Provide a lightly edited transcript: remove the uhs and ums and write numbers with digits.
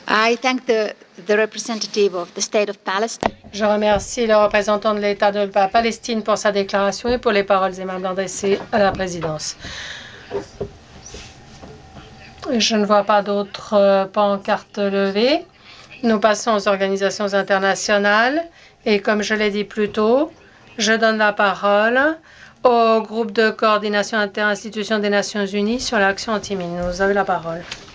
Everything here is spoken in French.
I thank the representative of the state of Palestine. Je remercie le représentant de l'État de la Palestine pour sa déclaration et pour les paroles aimables adressées à la présidence. Je ne vois pas d'autres pancartes levées. Nous passons aux organisations internationales et comme je l'ai dit plus tôt, je donne la parole au groupe de coordination interinstitution des Nations Unies sur l'action anti-mine. Vous avez la parole.